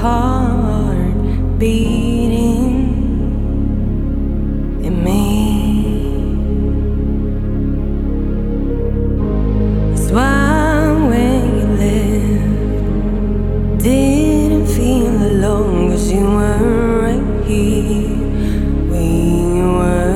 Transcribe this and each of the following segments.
heart beating in me. That's why when you left, didn't feel alone, 'cause you were right here. We were.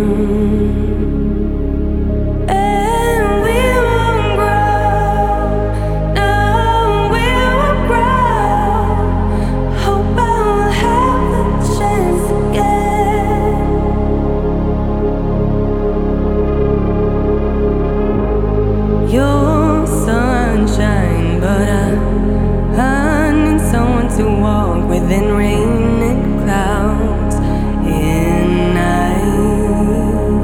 Your sunshine, but I need someone to walk within rain and clouds in night.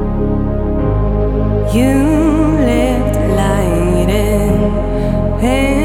You left light in.